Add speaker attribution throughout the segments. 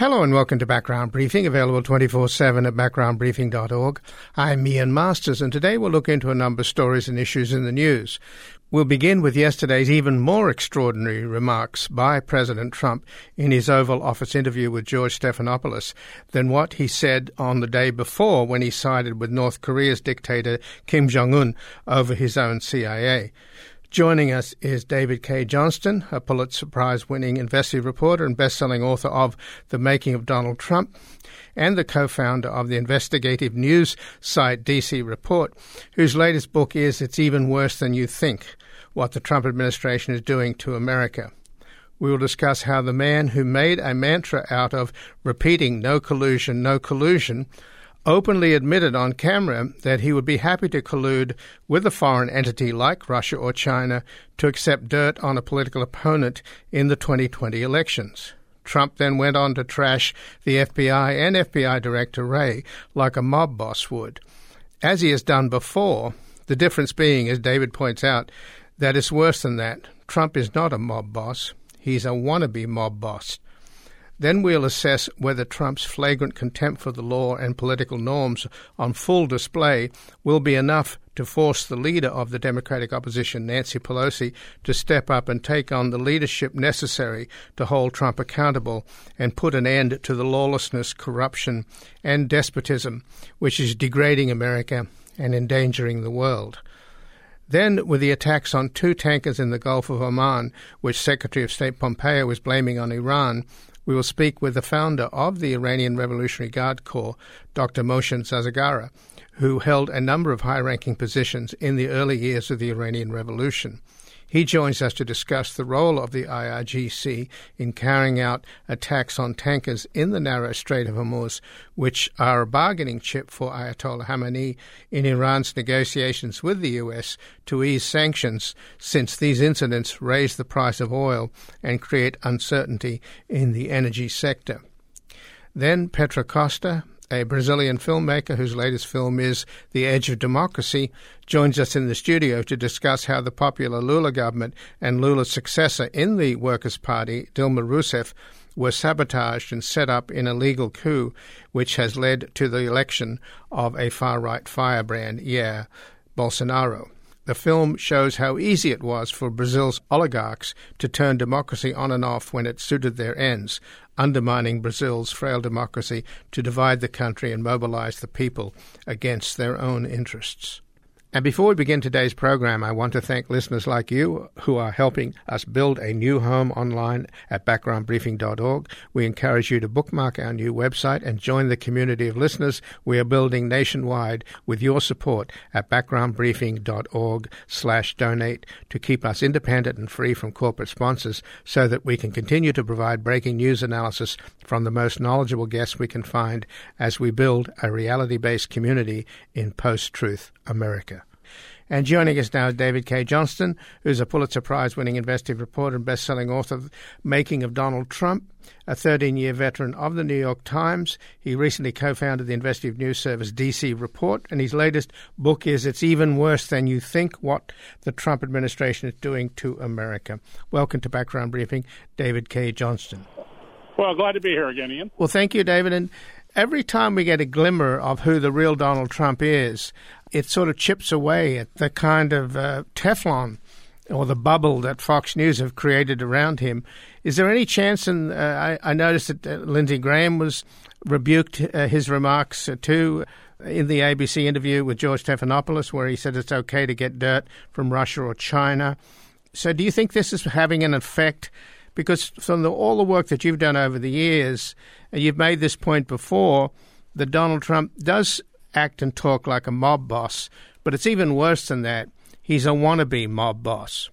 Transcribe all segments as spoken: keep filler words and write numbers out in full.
Speaker 1: Hello and welcome to Background Briefing, available twenty-four seven at background briefing dot org. I'm Ian Masters, and today we'll look into a number of stories and issues in the news. We'll begin with yesterday's even more extraordinary remarks by President Trump in his Oval Office interview with George Stephanopoulos than what he said on the day before when he sided with North Korea's dictator Kim Jong-un over his own C I A. Joining us is David Cay Johnston, a Pulitzer Prize-winning investigative reporter and best-selling author of The Making of Donald Trump, and the co-founder of the investigative news site D C Report, whose latest book is It's Even Worse Than You Think, What the Trump Administration is Doing to America. We will discuss how the man who made a mantra out of repeating no collusion, no collusion, openly admitted on camera that he would be happy to collude with a foreign entity like Russia or China to accept dirt on a political opponent in the twenty twenty elections. Trump then went on to trash the F B I and F B I Director Wray like a mob boss would. As he has done before, the difference being, as David points out, that it's worse than that. Trump is not a mob boss. He's a wannabe mob boss. Then we'll assess whether Trump's flagrant contempt for the law and political norms on full display will be enough to force the leader of the Democratic opposition, Nancy Pelosi, to step up and take on the leadership necessary to hold Trump accountable and put an end to the lawlessness, corruption, and despotism which is degrading America and endangering the world. Then, with the attacks on two tankers in the Gulf of Oman, which Secretary of State Pompeo was blaming on Iran, we will speak with the founder of the Iranian Revolutionary Guard Corps, Doctor Mohsen Zazagara, who held a number of high-ranking positions in the early years of the Iranian Revolution. He joins us to discuss the role of the I R G C in carrying out attacks on tankers in the narrow Strait of Hormuz, which are a bargaining chip for Ayatollah Khamenei in Iran's negotiations with the U S to ease sanctions, since these incidents raise the price of oil and create uncertainty in the energy sector. Then Petra Costa, a Brazilian filmmaker whose latest film is The Edge of Democracy, joins us in the studio to discuss how the popular Lula government and Lula's successor in the Workers' Party, Dilma Rousseff, were sabotaged and set up in a legal coup which has led to the election of a far-right firebrand, Jair Bolsonaro. The film shows how easy it was for Brazil's oligarchs to turn democracy on and off when it suited their ends, undermining Brazil's frail democracy to divide the country and mobilize the people against their own interests. And before we begin today's program, I want to thank listeners like you who are helping us build a new home online at background briefing dot org. We encourage you to bookmark our new website and join the community of listeners we are building nationwide with your support at background briefing dot org slash donate to keep us independent and free from corporate sponsors so that we can continue to provide breaking news analysis from the most knowledgeable guests we can find as we build a reality-based community in post-truth America. And joining us now is David Cay Johnston, who's a Pulitzer Prize-winning investigative reporter and best-selling author of Making of Donald Trump, a thirteen-year veteran of the New York Times. He recently co-founded the investigative news service D C Report, and his latest book is It's Even Worse Than You Think, What the Trump Administration is Doing to America. Welcome to Background Briefing, David Cay Johnston.
Speaker 2: Well, glad to be here again, Ian.
Speaker 1: Well, thank you, David. And every time we get a glimmer of who the real Donald Trump is, it sort of chips away at the kind of uh, Teflon or the bubble that Fox News have created around him. Is there any chance, and uh, I, I noticed that uh, Lindsey Graham was rebuked uh, his remarks uh, too in the A B C interview with George Stephanopoulos, where he said it's okay to get dirt from Russia or China. So do you think this is having an effect? Because from the, all the work that you've done over the years, and you've made this point before, that Donald Trump does act and talk like a mob boss, but it's even worse than that. He's a wannabe mob boss.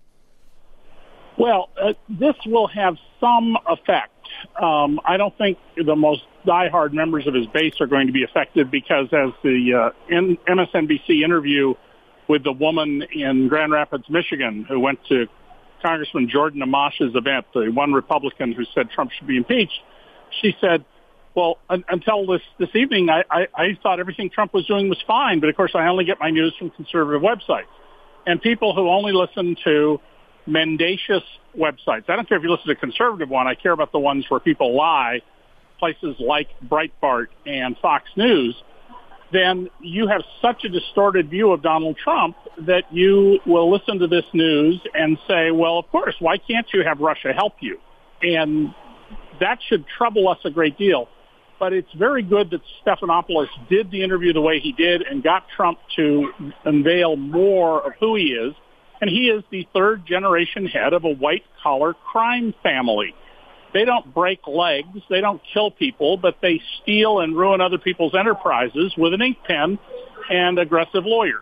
Speaker 2: Well, uh, this will have some effect. Um, I don't think the most diehard members of his base are going to be affected because, as the uh, M S N B C interview with the woman in Grand Rapids, Michigan, who went to Congressman Jordan Amash's event, the one Republican who said Trump should be impeached, she said, well, un- until this, this evening, I, I, I thought everything Trump was doing was fine, but of course I only get my news from conservative websites. And people who only listen to mendacious websites, I don't care if you listen to a conservative one, I care about the ones where people lie places like Breitbart and Fox News, then you have such a distorted view of Donald Trump that you will listen to this news and say, well, of course, why can't you have Russia help you? And that should trouble us a great deal. But it's very good that Stephanopoulos did the interview the way he did and got Trump to unveil more of who he is. And he is the third generation head of a white-collar crime family. They don't break legs, they don't kill people, but they steal and ruin other people's enterprises with an ink pen and aggressive lawyers.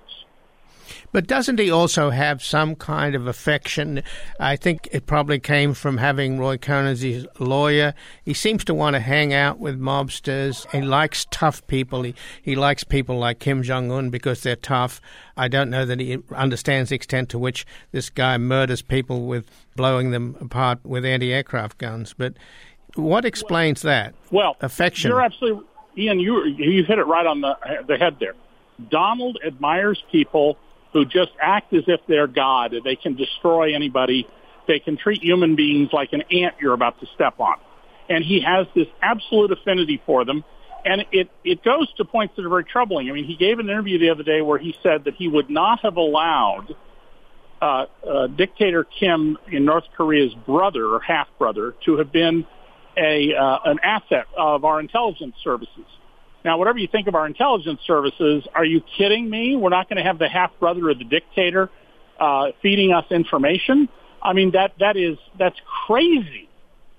Speaker 1: But doesn't he also have some kind of affection? I think it probably came from having Roy Cohn as his lawyer. He seems to want to hang out with mobsters. He likes tough people. He, he likes people like Kim Jong-un because they're tough. I don't know that he understands the extent to which this guy murders people with blowing them apart with anti-aircraft guns. But what explains that?
Speaker 2: Well,
Speaker 1: affection.
Speaker 2: You're absolutely, Ian, you, you hit it right on the, the head there. Donald admires people who just act as if they're God. They can destroy anybody. They can treat human beings like an ant you're about to step on. And he has this absolute affinity for them. And it, it goes to points that are very troubling. I mean, he gave an interview the other day where he said that he would not have allowed uh, uh, Dictator Kim in North Korea's brother or half-brother to have been a uh, an asset of our intelligence services. Now, whatever you think of our intelligence services, are you kidding me? We're not going to have the half-brother of the dictator uh, feeding us information? I mean, that that is that's crazy.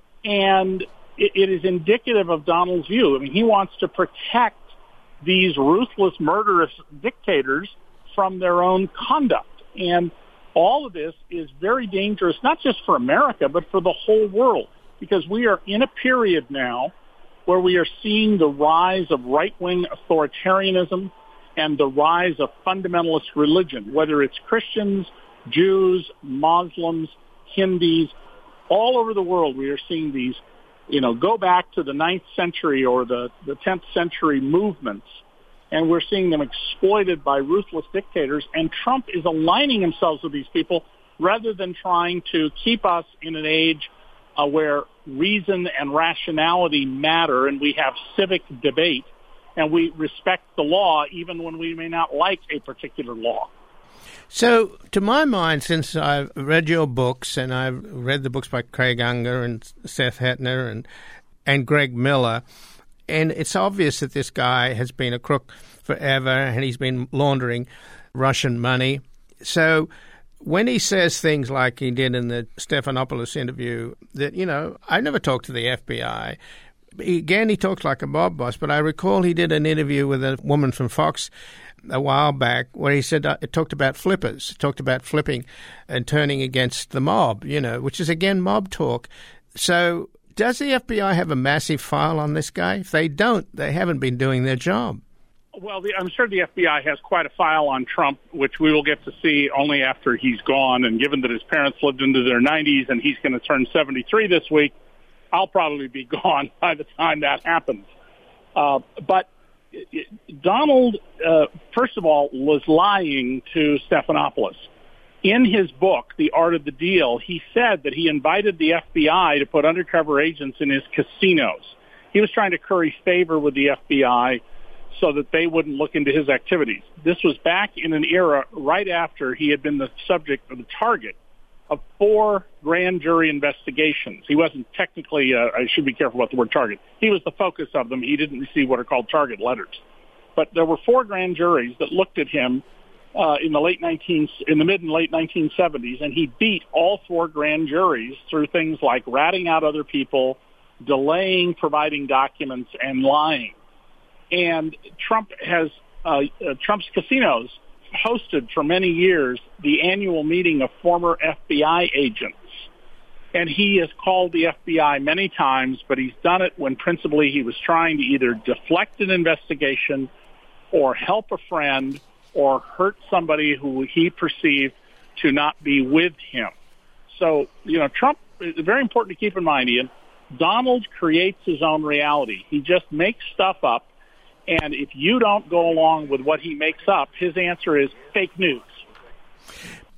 Speaker 2: And it, it is indicative of Donald's view. I mean, he wants to protect these ruthless, murderous dictators from their own conduct. And all of this is very dangerous, not just for America, but for the whole world, because we are in a period now where we are seeing the rise of right-wing authoritarianism and the rise of fundamentalist religion, whether it's Christians, Jews, Muslims, Hindus, all over the world we are seeing these, you know, go back to the ninth century or the, the tenth century movements, and we're seeing them exploited by ruthless dictators, and Trump is aligning himself with these people rather than trying to keep us in an age uh, where reason and rationality matter, and we have civic debate, and we respect the law even when we may not like a particular law.
Speaker 1: So, to my mind, since I've read your books, and I've read the books by Craig Unger and Seth Hetner and, and Greg Miller, and it's obvious that this guy has been a crook forever, and he's been laundering Russian money. So when he says things like he did in the Stephanopoulos interview, that, you know, I never talked to the F B I. Again, he talks like a mob boss, but I recall he did an interview with a woman from Fox a while back where he said uh, it talked about flippers, it talked about flipping and turning against the mob, you know, which is, again, mob talk. So does the F B I have a massive file on this guy? If they don't, they haven't been doing their job.
Speaker 2: Well, the, I'm sure the F B I has quite a file on Trump, which we will get to see only after he's gone. And given that his parents lived into their nineties and he's going to turn seventy-three this week, I'll probably be gone by the time that happens. Uh, but Donald, uh, first of all, was lying to Stephanopoulos. In his book, The Art of the Deal, he said that he invited the F B I to put undercover agents in his casinos. He was trying to curry favor with the F B I so that they wouldn't look into his activities. This was back in an era right after he had been the subject or the target of four grand jury investigations. He wasn't technically, uh, I should be careful about the word target. He was the focus of them. He didn't receive what are called target letters. But there were four grand juries that looked at him uh, in the late nineteen, in the mid and late nineteen seventies, and he beat all four grand juries through things like ratting out other people, delaying providing documents, and lying. And Trump has uh, uh, Trump's casinos hosted for many years the annual meeting of former F B I agents. And he has called the F B I many times, but he's done it when principally he was trying to either deflect an investigation or help a friend or hurt somebody who he perceived to not be with him. So, you know, Trump, it's very important to keep in mind, Ian, Donald creates his own reality. He just makes stuff up. And if you don't go along with what he makes up, his answer is fake news.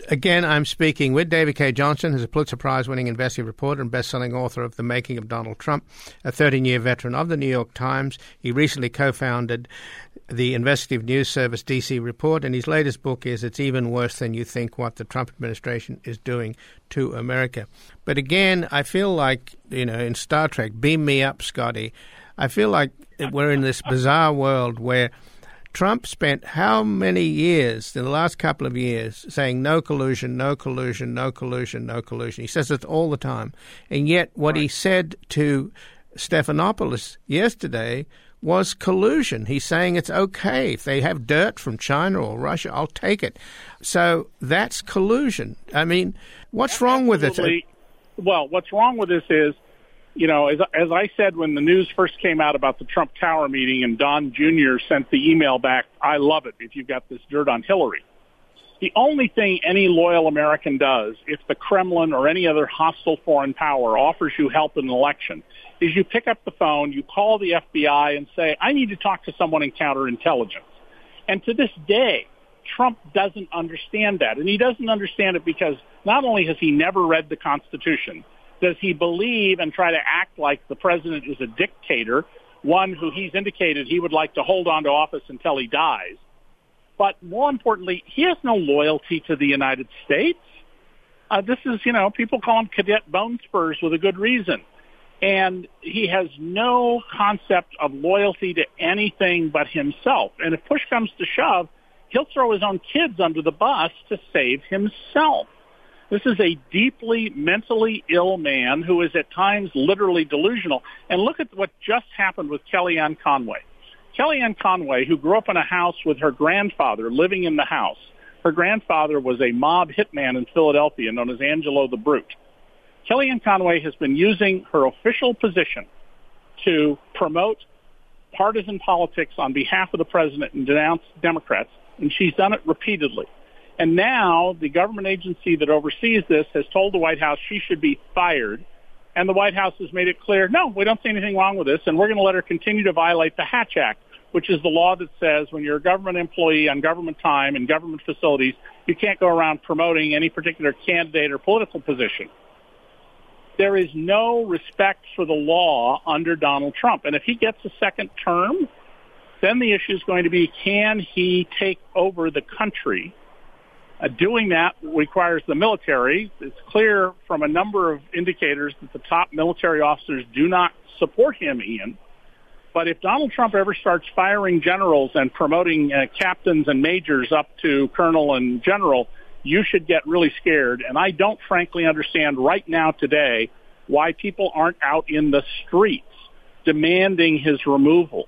Speaker 1: Again, I'm speaking with David Cay Johnston, who's a Pulitzer Prize-winning investigative reporter and best-selling author of The Making of Donald Trump, a thirteen-year veteran of the New York Times. He recently co-founded the investigative news service D C Report, and his latest book is It's Even Worse Than You Think, What the Trump Administration is Doing to America. But again, I feel like, you know, in Star Trek, beam me up, Scotty. I feel like we're in this bizarre world where Trump spent how many years, in the last couple of years, saying no collusion, no collusion, no collusion, no collusion. He says it all the time. And yet what right. he said to Stephanopoulos yesterday was collusion. He's saying it's okay. If they have dirt from China or Russia, I'll take it. So that's collusion. I mean, what's wrong with it?
Speaker 2: Well, what's wrong with this is, you know, as, as I said when the news first came out about the Trump Tower meeting and Don Junior sent the email back, I love it if you've got this dirt on Hillary. The only thing any loyal American does if the Kremlin or any other hostile foreign power offers you help in an election is you pick up the phone, you call the F B I and say, I need to talk to someone in counterintelligence. And to this day, Trump doesn't understand that. And he doesn't understand it because not only has he never read the Constitution, does he believe and try to act like the president is a dictator, one who he's indicated he would like to hold on to office until he dies. But more importantly, he has no loyalty to the United States. Uh, this is, you know, people call him Cadet Bone Spurs with a good reason. And he has no concept of loyalty to anything but himself. And if push comes to shove, he'll throw his own kids under the bus to save himself. This is a deeply mentally ill man who is at times literally delusional. And look at what just happened with Kellyanne Conway. Kellyanne Conway, who grew up in a house with her grandfather living in the house. Her grandfather was a mob hitman in Philadelphia known as Angelo the Brute. Kellyanne Conway has been using her official position to promote partisan politics on behalf of the president and denounce Democrats, and she's done it repeatedly. And now the government agency that oversees this has told the White House she should be fired, and the White House has made it clear, no, we don't see anything wrong with this, and we're going to let her continue to violate the Hatch Act, which is the law that says when you're a government employee on government time in government facilities, you can't go around promoting any particular candidate or political position. There is no respect for the law under Donald Trump. And if he gets a second term, then the issue is going to be, can he take over the country? Uh, doing that requires the military. It's clear from a number of indicators that the top military officers do not support him, Ian. But if Donald Trump ever starts firing generals and promoting uh, captains and majors up to colonel and general, you should get really scared. And I don't frankly understand right now today why people aren't out in the streets demanding his removal.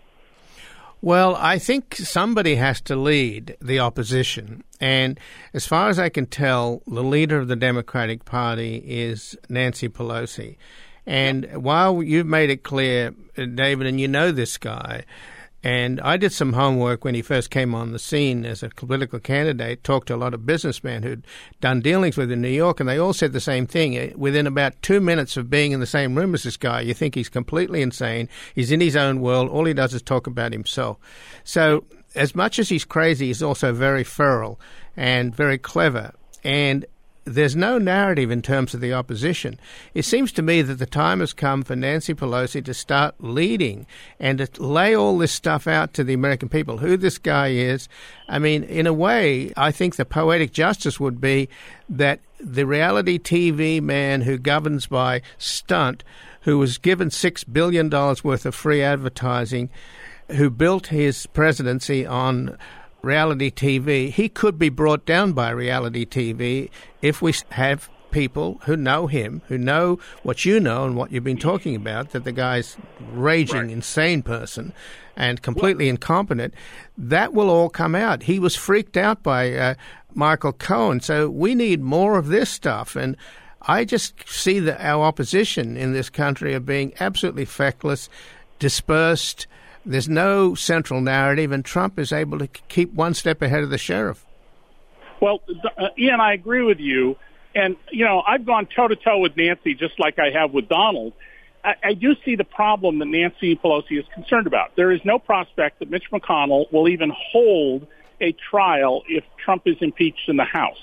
Speaker 1: Well, I think somebody has to lead the opposition. And as far as I can tell, the leader of the Democratic Party is Nancy Pelosi. And while you've made it clear, David, and you know this guy, and I did some homework when he first came on the scene as a political candidate, talked to a lot of businessmen who'd done dealings with in New York, and they all said the same thing. Within about two minutes of being in the same room as this guy, you think he's completely insane. He's in his own world. All he does is talk about himself. So as much as he's crazy, he's also very feral and very clever. And there's no narrative in terms of the opposition. It seems to me that the time has come for Nancy Pelosi to start leading and to lay all this stuff out to the American people, who this guy is. I mean, in a way, I think the poetic justice would be that the reality T V man who governs by stunt, who was given six billion dollars worth of free advertising, who built his presidency on reality T V, he could be brought down by reality T V if we have people who know him, who know what you know and what you've been talking about, that the guy's raging, right. insane person and completely well, incompetent. That will all come out. He was freaked out by uh, Michael Cohen. So we need more of this stuff. And I just see that our opposition in this country are being absolutely feckless, dispersed. There's no central narrative, and Trump is able to keep one step ahead of the sheriff. Well, uh, Ian, I agree with you. And, you know, I've gone toe-to-toe with Nancy just like I have with Donald. I, I do see the problem that Nancy Pelosi is concerned about. There is no prospect that Mitch McConnell will even hold a trial if Trump is impeached in the House.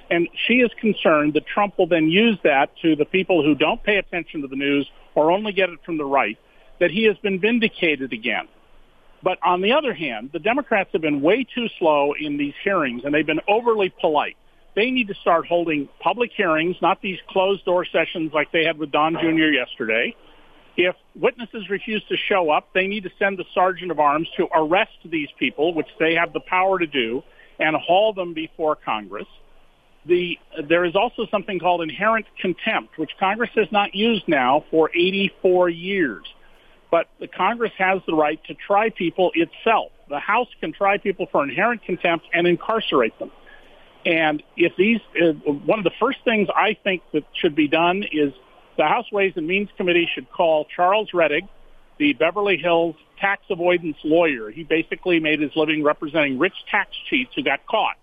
Speaker 2: And she is concerned that Trump will then use that to the people who don't pay attention to the news or only get it from the right, that he has been vindicated again. But on the other hand, the Democrats have been way too slow in these hearings, and they've been overly polite. They need to start holding public hearings, not these closed-door sessions like they had with Don Junior yesterday. If witnesses refuse to show up, they need to send the sergeant of arms to arrest these people, which they have the power to do, and haul them before Congress. The, there is also something called inherent contempt, which Congress has not used now for eighty-four years. But the Congress has the right to try people itself. The House can try people for inherent contempt and incarcerate them. And if these, uh, one of the first things I think that should be done is the House Ways and Means Committee should call Charles Rettig, the Beverly Hills tax avoidance lawyer. He basically made his living representing rich tax cheats who got caught.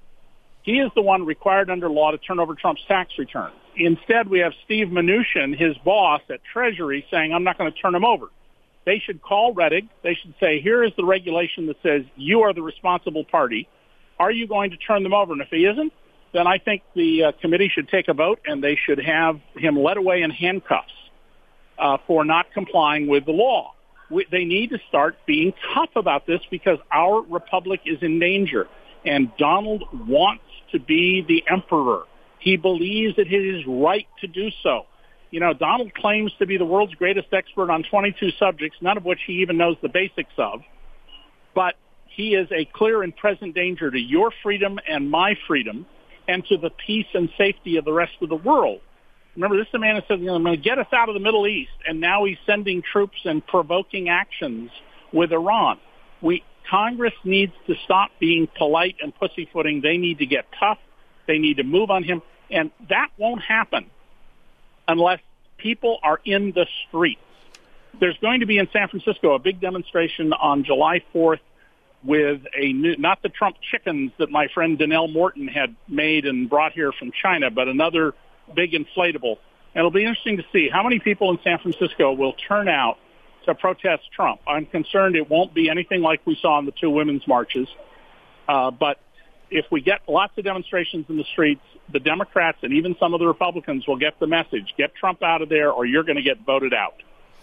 Speaker 2: He is the one required under law to turn over Trump's tax return. Instead, we have Steve Mnuchin, his boss at Treasury, saying, I'm not going to turn him over. They should call Rettig. They should say, here is the regulation that says you are the responsible party. Are you going to turn them over? And if he isn't, then I think the uh, committee should take a vote, and they should have him led away in handcuffs uh, for not complying with the law. We, they need to start being tough about this because our republic is in danger, and Donald wants to be the emperor. He believes that it is right to do so. You know, Donald claims to be the world's greatest expert on twenty-two subjects, none of which he even knows the basics of. But he is a clear and present danger to your freedom and my freedom and to the peace and safety of the rest of the world. Remember, this is a man who said, you know, I'm going to get us out of the Middle East, and now he's sending troops and provoking actions with Iran. We Congress needs to stop being polite and pussyfooting. They need to get tough. They need to move on him. And that won't happen unless people are in the streets. There's going to be in San Francisco a big demonstration on July fourth with a new, not the Trump chickens that my friend Danelle Morton had made and brought here from China, but another big inflatable. And it'll be interesting to see how many people in San Francisco will turn out to protest Trump. I'm concerned it won't be anything like we saw in the two women's marches. Uh, but if we get lots of demonstrations in the streets, the Democrats and even some of the Republicans will get the message, get Trump out of there or you're going to get voted out.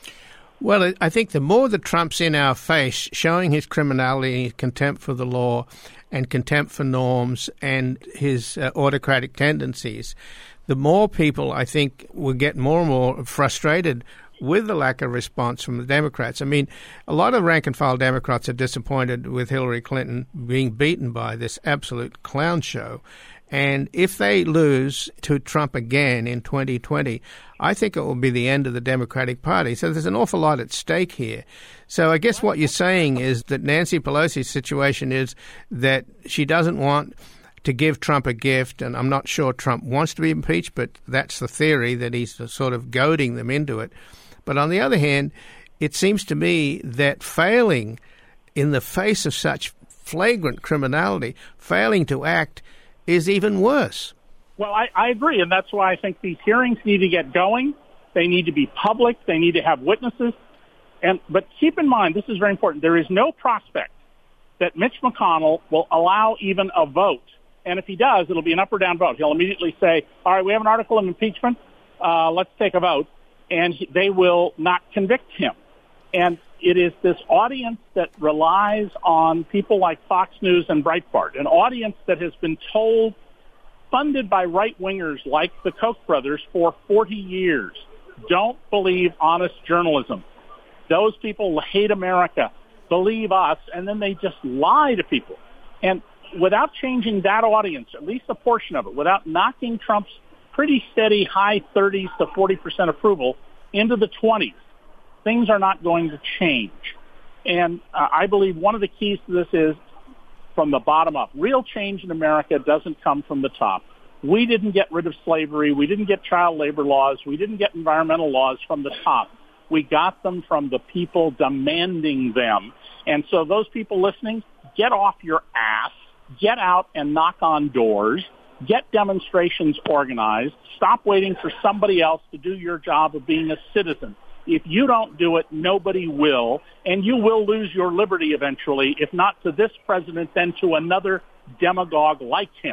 Speaker 1: Well, I think the more that Trump's in our face, showing his criminality, his contempt for the law and contempt for norms and his uh, autocratic tendencies, the more people, I think, will get more and more frustrated with the lack of response from the Democrats. I mean, a lot of rank-and-file Democrats are disappointed with Hillary Clinton being beaten by this absolute clown show. And if they lose to Trump again in twenty twenty, I think it will be the end of the Democratic Party. So there's an awful lot at stake here. So I guess what you're saying is that Nancy Pelosi's situation is that she doesn't want to give Trump a gift, and I'm not sure Trump wants to be impeached, but that's the theory, that he's sort of goading them into it. But on the other hand, it seems to me that failing in the face of such flagrant criminality, failing to act, is even worse.
Speaker 2: Well, I, I agree, and that's why I think these hearings need to get going. They need to be public. They need to have witnesses. And but keep in mind, this is very important, there is no prospect that Mitch McConnell will allow even a vote. And if he does, it'll be an up or down vote. He'll immediately say, all right, we have an article of impeachment. Uh, let's take a vote. And he, they will not convict him. And it is this audience that relies on people like Fox News and Breitbart, an audience that has been told, funded by right-wingers like the Koch brothers for forty years, don't believe honest journalism. Those people hate America, believe us, and then they just lie to people. And without changing that audience, at least a portion of it, without knocking Trump's pretty steady high thirties to forty percent approval into the twenties, things are not going to change. And uh, I believe one of the keys to this is from the bottom up. Real change in America doesn't come from the top. We didn't get rid of slavery. We didn't get child labor laws. We didn't get environmental laws from the top. We got them from the people demanding them. And so those people listening, get off your ass, get out and knock on doors, get demonstrations organized, stop waiting for somebody else to do your job of being a citizen. If you don't do it, nobody will, and you will lose your liberty eventually, if not to this president, then to another demagogue like him.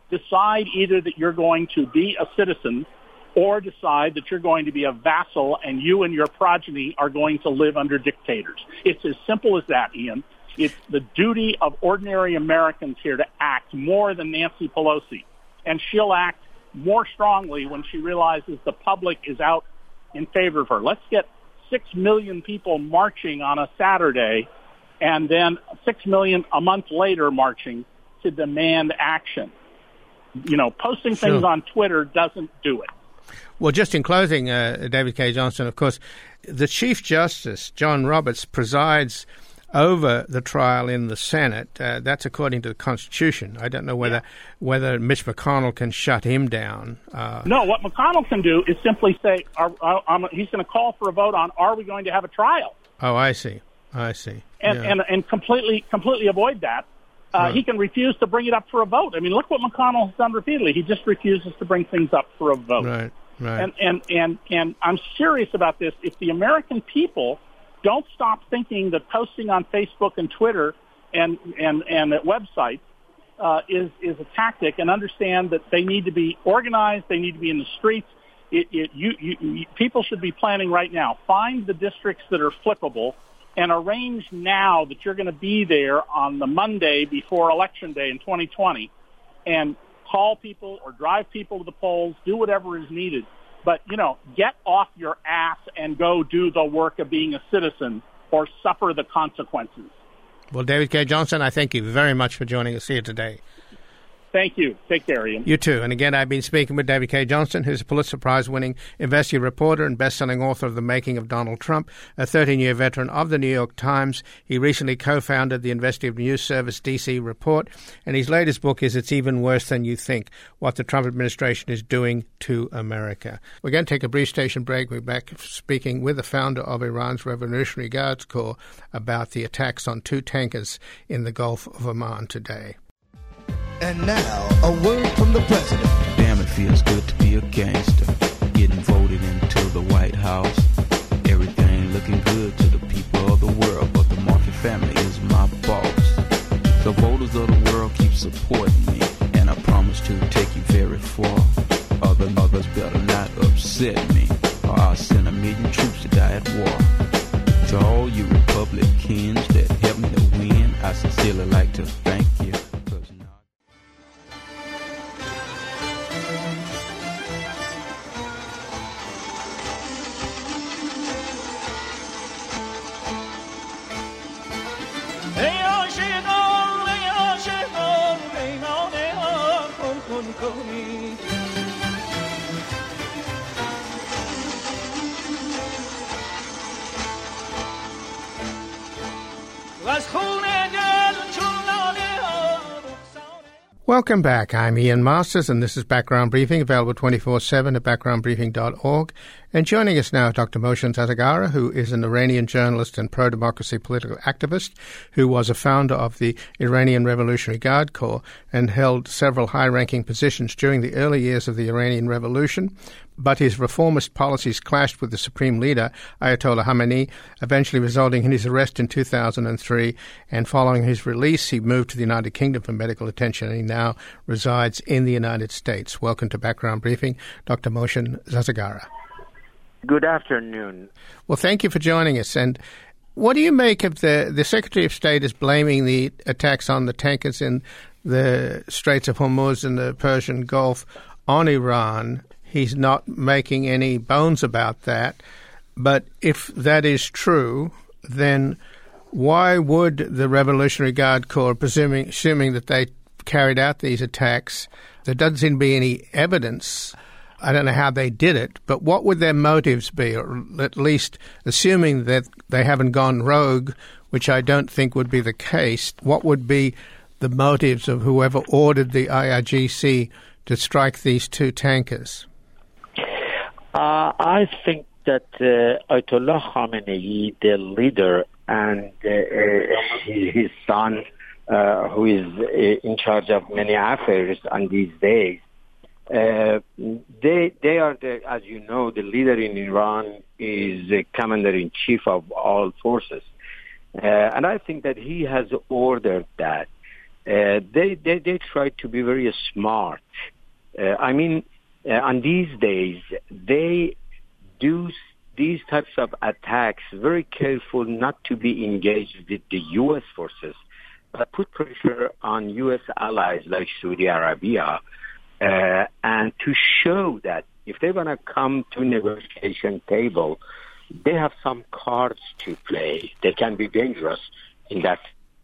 Speaker 2: decide either that you're going to be a citizen or decide that you're going to be a vassal and you and your progeny are going to live under dictators. It's as simple as that, Ian. It's the duty of ordinary Americans here to act more than Nancy Pelosi. And she'll act more strongly when she realizes the public is out in favor of her. Let's get six million people marching on a Saturday and then six million a month later marching to demand action. You know, posting things
Speaker 1: Sure.
Speaker 2: on Twitter doesn't do it.
Speaker 1: Well, just in closing, uh, David Cay Johnston, of course, the Chief Justice, John Roberts, presides over the trial in the Senate. Uh, that's according to the Constitution. I don't know whether
Speaker 2: Yeah.
Speaker 1: whether Mitch McConnell can shut him down. Uh,
Speaker 2: No, what McConnell can do is simply say, are, are, um, he's going to call for a vote on, are we going to have a trial?
Speaker 1: oh, I see. I see.
Speaker 2: And,
Speaker 1: Yeah.
Speaker 2: and, and completely, completely avoid that. Uh,
Speaker 1: Right.
Speaker 2: He can refuse to bring it up for a vote. I mean, look what McConnell has done repeatedly. He just refuses to bring things up for a vote.
Speaker 1: Right, right.
Speaker 2: And, and, and, and I'm serious about this. If the American people don't stop thinking that posting on Facebook and Twitter and, and, and at websites uh, is, is a tactic, and understand that they need to be organized, they need to be in the streets, it, it, you, you, you, people should be planning right now. Find the districts that are flippable and arrange now that you're going to be there on the Monday before Election Day in twenty twenty, and call people or drive people to the polls, do whatever is needed. But, you know, get off your ass and go do the work of being a citizen or suffer the consequences.
Speaker 1: Well, David Cay Johnston, I thank you very much for joining us here today.
Speaker 2: Thank you. Take care, Ian.
Speaker 1: You too. And again, I've been speaking with David Cay Johnston, who's a Pulitzer Prize-winning investigative reporter and best-selling author of The Making of Donald Trump, a thirteen-year veteran of the New York Times. He recently co-founded the investigative news service D C Report, and his latest book is It's Even Worse Than You Think, What the Trump Administration is Doing to America. We're going to take a brief station break. We're back speaking with the founder of Iran's Revolutionary Guards Corps about the attacks on two tankers in the Gulf of Oman today.
Speaker 3: And now, a word from the president.
Speaker 4: Damn, it feels good to be a gangster. Getting voted into the White House. Everything looking good to the people of the world, but the Market family is my boss. The voters of the world keep supporting me, and I promise to take you very far. Other others better not upset me, or I'll send a million troops to die at war. To all you Republicans that helped me to win, I sincerely like to thank you.
Speaker 1: Welcome back. I'm Ian Masters, and this is Background Briefing, available twenty-four seven at background briefing dot org. And joining us now, Doctor Mohsen Zazagara, who is an Iranian journalist and pro-democracy political activist, who was a founder of the Iranian Revolutionary Guard Corps and held several high-ranking positions during the early years of the Iranian Revolution. But his reformist policies clashed with the supreme leader, Ayatollah Khamenei, eventually resulting in his arrest in two thousand three. And following his release, he moved to the United Kingdom for medical attention, and he now resides in the United States. Welcome to Background Briefing, Doctor Mohsen Zazagara.
Speaker 5: Good afternoon.
Speaker 1: Well, thank you for joining us. And what do you make of the, the Secretary of State is blaming the attacks on the tankers in the Straits of Hormuz and the Persian Gulf on Iran? He's not making any bones about that. But if that is true, then why would the Revolutionary Guard Corps, presuming, assuming that they carried out these attacks, there doesn't seem to be any evidence. I don't know how they did it, but what would their motives be, or at least assuming that they haven't gone rogue, which I don't think would be the case, what would be the motives of whoever ordered the I R G C to strike these two tankers?
Speaker 5: Uh, I think that uh, Ayatollah Khamenei, the leader, and uh, his son, uh, who is uh, in charge of many affairs on these days, uh, they they are, the, as you know, the leader in Iran is the commander-in-chief of all forces. Uh, and I think that he has ordered that. uh, they, they, they try to be very smart. Uh, I mean, uh, on these days, they do these types of attacks very careful not to be engaged with the U S forces, but put pressure on U S allies like Saudi Arabia, uh, and to show that if they want to come to negotiation table, they have some cards to play. They can be dangerous in that.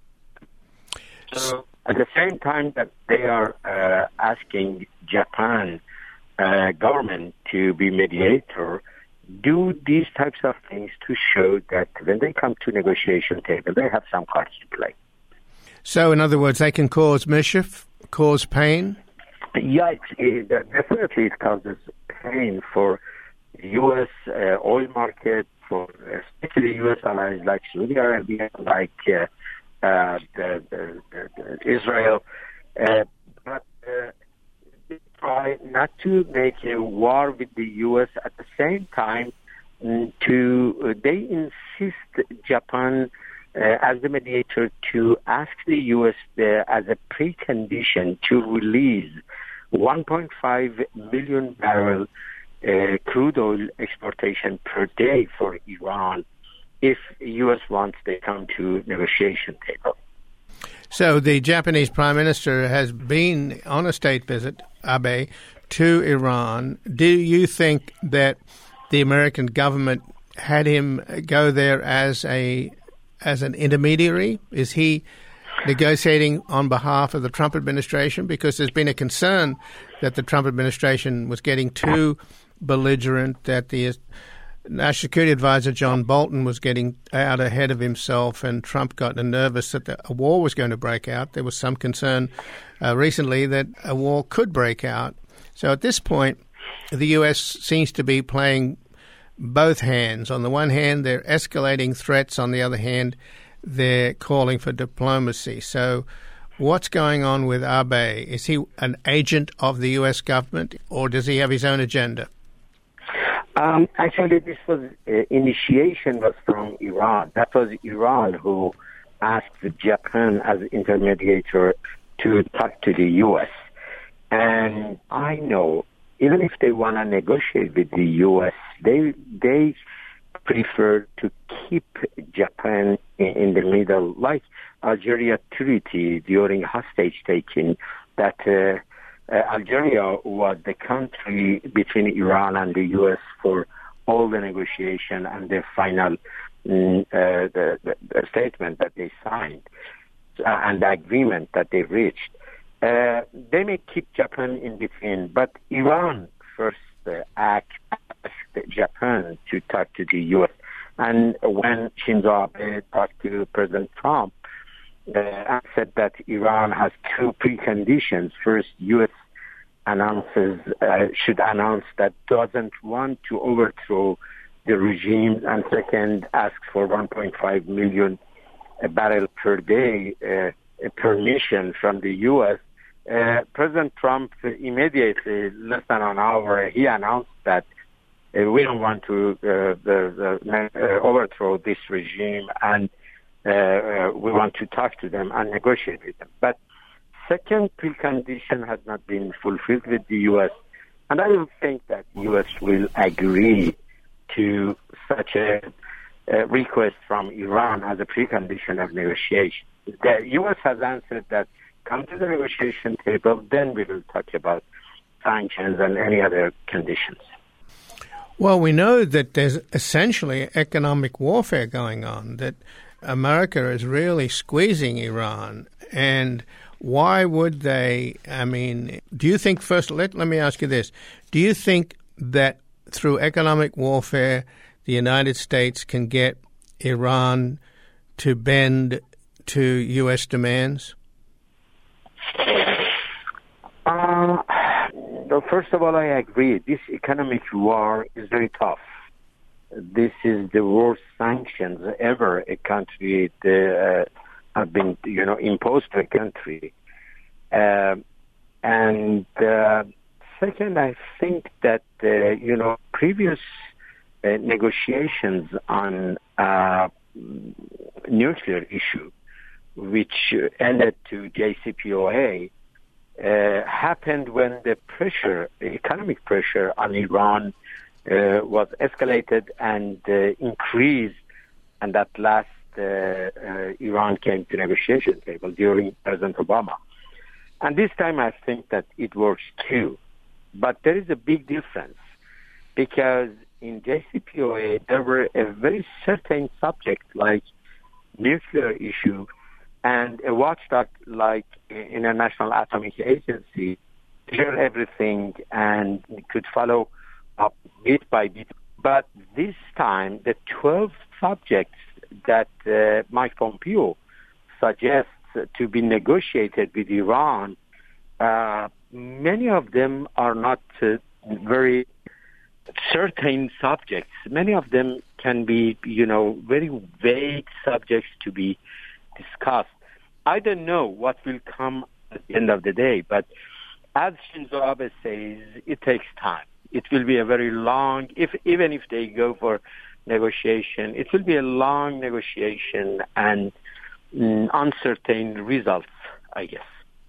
Speaker 5: So at the same time that they are uh, asking Japan uh, government to be mediator, do these types of things to show that when they come to negotiation table, they have some cards to play.
Speaker 1: So, in other words, they can cause mischief, cause pain?
Speaker 5: Yeah, it, it, definitely it causes pain for the U S uh, oil market, for especially U S allies like Saudi Arabia, like uh, uh, the, the, the, the Israel. Uh, but uh, they try not to make a war with the U S at the same time. To uh, they insist Japan uh, as the mediator to ask the U S uh, as a precondition to release one point five million barrel uh, crude oil exportation per day for Iran if U S wants they come to negotiation table.
Speaker 1: So the Japanese Prime Minister has been on a state visit, Abe, to Iran. Do you think that the American government had him go there as a as an intermediary? Is he negotiating on behalf of the Trump administration? Because there's been a concern that the Trump administration was getting too belligerent, that the National Security Advisor John Bolton was getting out ahead of himself, and Trump got nervous that the, a war was going to break out. There was some concern uh, recently that a war could break out. So at this point, the U S seems to be playing both hands. On the one hand, they're escalating threats. On the other hand, they're calling for diplomacy. So what's going on with Abe? Is he an agent of the U S government, or does he have his own agenda?
Speaker 5: Um, actually, this was uh, initiation was from Iran. That was Iran who asked Japan as intermediator to talk to the U S. And I know, even if they want to negotiate with the U S, they they prefer to keep Japan in, in the middle, like Algeria treaty during hostage taking, that uh, uh, Algeria was the country between Iran and the U S for all the negotiation and the final mm, uh, the, the, the statement that they signed uh, and the agreement that they reached. Uh, they may keep Japan in between, but Iran first uh, asked Japan to talk to the U S. And when Shinzo Abe talked to President Trump, uh, said that Iran has two preconditions. First, U S announces uh, should announce that doesn't want to overthrow the regime, and second, ask for one point five million barrel per day uh, permission from the U S. Uh, President Trump immediately, less than an hour, he announced that uh, we don't want to uh, the, the, uh, overthrow this regime, and uh, uh, we want to talk to them and negotiate with them. But second precondition has not been fulfilled with the U S, and I don't think that the U S will agree to such a, a request from Iran as a precondition of negotiation. The U S has answered that come to the negotiation table, then we will talk about sanctions and any other conditions.
Speaker 1: Well, we know that there's essentially economic warfare going on, that America is really squeezing Iran. And why would they, I mean, do you think, first, let, let me ask you this, do you think that through economic warfare, the United States can get Iran to bend to U S demands?
Speaker 5: Uh, no, first of all, I agree. This economic war is very tough. This is the worst sanctions ever a country uh, have been, you know, imposed to a country. Uh, and uh, second, I think that uh, you know previous uh, negotiations on uh, nuclear issue which ended to J C P O A, uh, happened when the pressure, the economic pressure on Iran uh, was escalated and uh, increased, and at last uh, uh, Iran came to negotiation table during President Obama. And this time I think that it works too. But there is a big difference, because in J C P O A there were a very certain subject like nuclear issue, and a watchdog like International Atomic Agency heard everything and could follow up bit by bit. But this time, the twelve subjects that uh, Mike Pompeo suggests to be negotiated with Iran, uh, many of them are not uh, very certain subjects. Many of them can be, you know, very vague subjects to be discussed. I don't know what will come at the end of the day, but as Shinzo Abe says, it takes time. It will be a very long, if even if they go for negotiation, it will be a long negotiation and mm, uncertain results, I guess.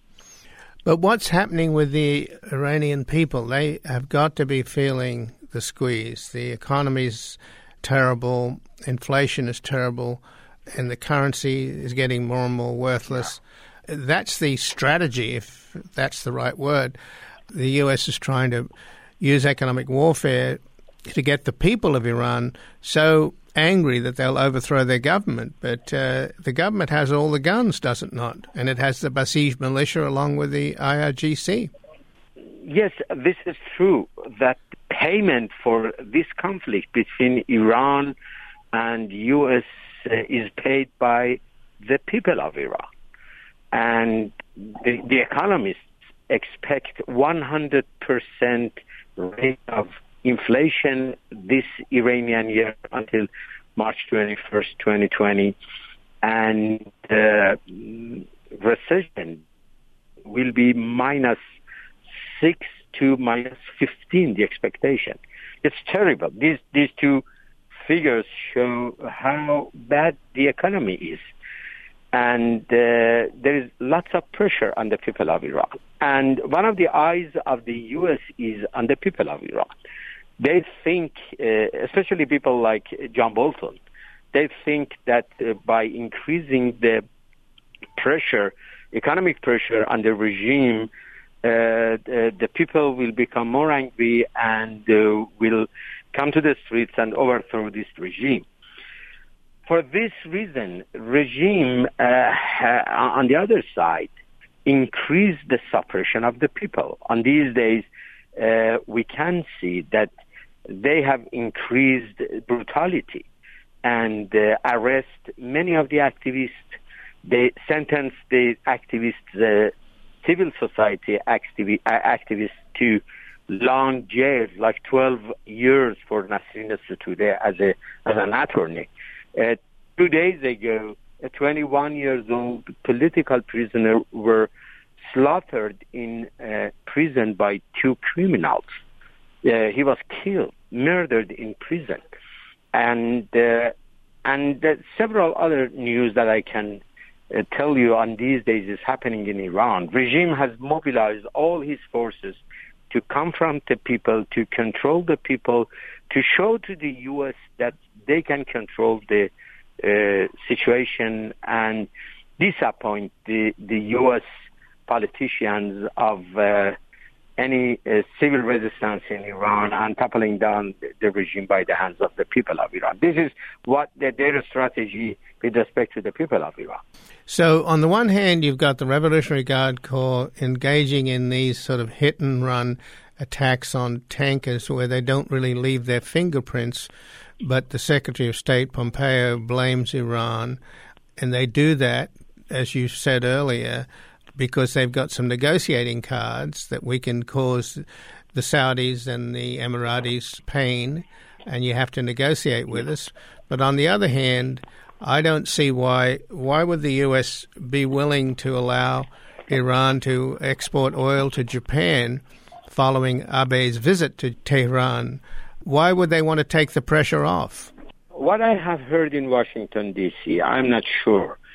Speaker 1: But what's happening with the Iranian people? They have got to be feeling the squeeze. The economy's terrible, inflation is terrible, and the currency is getting more and more worthless. Yeah. That's the strategy, if that's the right word. The U S is trying to use economic warfare to get the people of Iran so angry that they'll overthrow their government. But uh, the government has all the guns, does it not? And it has the Basij militia along with the I R G C.
Speaker 5: Yes, this is true, that payment for this conflict between Iran and U S uh, is paid by the people of Iran. And the, the economists expect one hundred percent rate of inflation this Iranian year until March twenty-first, twenty twenty. And uh, recession will be minus six to minus fifteen, the expectation. It's terrible. These these two figures show how bad the economy is. And uh, there is lots of pressure on the people of Iran. And one of the eyes of the U S is on the people of Iran. They think, uh, especially people like John Bolton, they think that uh, by increasing the pressure, economic pressure on the regime, uh, the, the people will become more angry and uh, will come to the streets and overthrow this regime. For this reason, regime, uh, on the other side, increased the suppression of the people. On these days, uh, we can see that they have increased brutality and uh, arrest many of the activists. They sentence the activists, the civil society activi- activists to long jails, like twelve years for Nasrin Sotoudeh as a as an attorney. Uh, two days ago, a twenty-one years old political prisoner were slaughtered in uh, prison by two criminals. Uh, he was killed, murdered in prison, and uh, and uh, several other news that I can uh, tell you on these days is happening in Iran. Regime has mobilized all his forces to confront the people, to control the people, to show to the U S that they can control the uh, situation and disappoint the, the U S politicians of uh, any uh, civil resistance in Iran and toppling down the, the regime by the hands of the people of Iran. This is what the, their strategy with respect to the people of Iran.
Speaker 1: So on the one hand, you've got the Revolutionary Guard Corps engaging in these sort of hit-and-run attacks on tankers where they don't really leave their fingerprints, but the Secretary of State, Pompeo, blames Iran, and they do that, as you said earlier, because they've got some negotiating cards that we can cause the Saudis and the Emiratis pain, and you have to negotiate with us. But on the other hand, I don't see why why would the U S be willing to allow Iran to export oil to Japan following Abe's visit to Tehran. Why would they want to take the pressure off?
Speaker 5: What I have heard in Washington, D C, I'm not sure.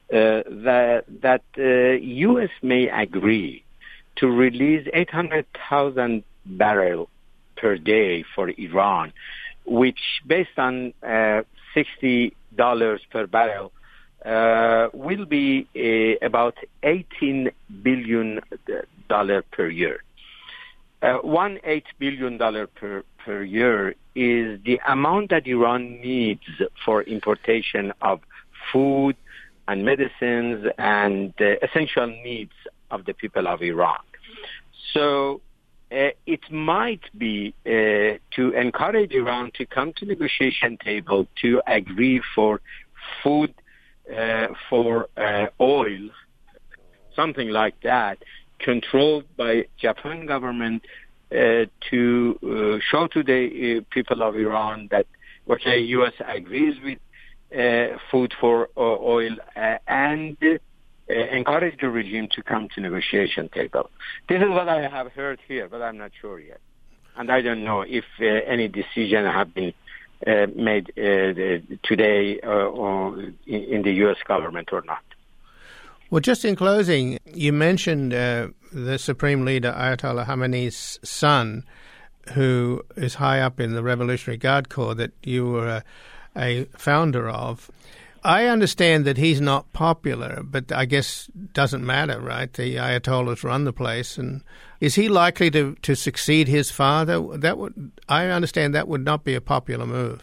Speaker 5: uh, that that uh, U S may agree to release eight hundred thousand barrels per day for Iran, which based on uh, sixty dollars per barrel uh, will be uh, about eighteen billion dollars per year. Uh, one eight billion dollars per, per year is the amount that Iran needs for importation of food and medicines and uh, essential needs of the people of Iran. So uh, it might be uh, to encourage Iran to come to negotiation table to agree for food, uh, for uh, oil, something like that, controlled by Japan government uh, to uh, show to the uh, people of Iran that, okay, U S agrees with uh, food for uh, oil uh, and uh, encourage the regime to come to negotiation table. This is what I have heard here, but I'm not sure yet. And I don't know if uh, any decision have been uh, made uh, today uh, or in, in the U S government or not.
Speaker 1: Well, just in closing, you mentioned uh, the Supreme Leader Ayatollah Khamenei's son, who is high up in the Revolutionary Guard Corps that you were a, a founder of. I understand that he's not popular, but I guess doesn't matter, right? The Ayatollahs run the place. And is he likely to, to succeed his father? That would, I understand that would not be a popular move.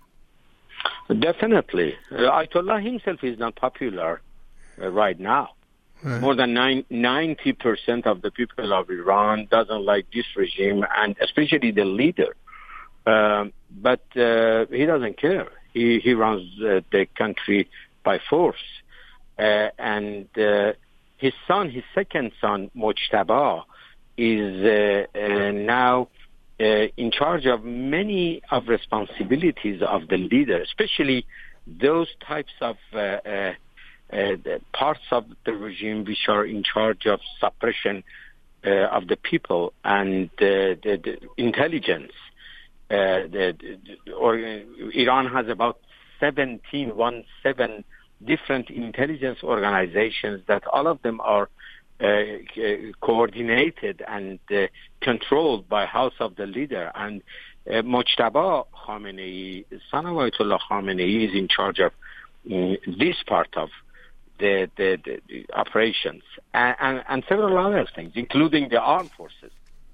Speaker 5: Definitely. Uh, Ayatollah himself is not popular uh, right now. Right. More than nine, ninety percent of the people of Iran doesn't like this regime, and especially the leader. Um, but uh, he doesn't care. He, he runs uh, the country by force. Uh, and uh, his son, his second son, Mojtaba, is uh, uh, now uh, in charge of many of responsibilities of the leader, especially those types of uh, uh, uh, parts of the regime which are in charge of suppression uh, of the people and uh, the, the intelligence. Uh, the, the, or, uh, Iran has about seventeen, one seven different intelligence organizations that all of them are uh, uh, coordinated and uh, controlled by House of the Leader. And uh, Mojtaba Khamenei, son of Ayatollah Khamenei, is in charge of uh, this part of the, the, the, the operations and, and, and several other things, including the armed forces.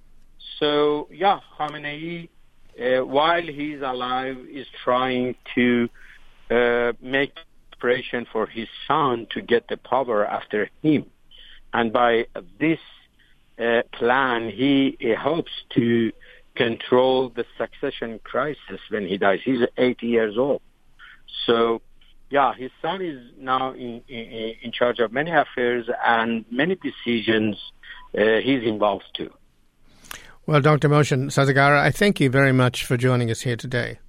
Speaker 5: So, yeah, Khamenei, Uh, while he's alive, is trying to uh, make preparation for his son to get the power after him. And by this uh, plan, he uh, hopes to control the succession crisis when he dies. He's eighty years old. So, yeah, his son is now in, in, in charge of many affairs and many decisions uh, he's involved too.
Speaker 1: Well, Doctor Mohsen Sazagara, I thank you very much for joining us here today.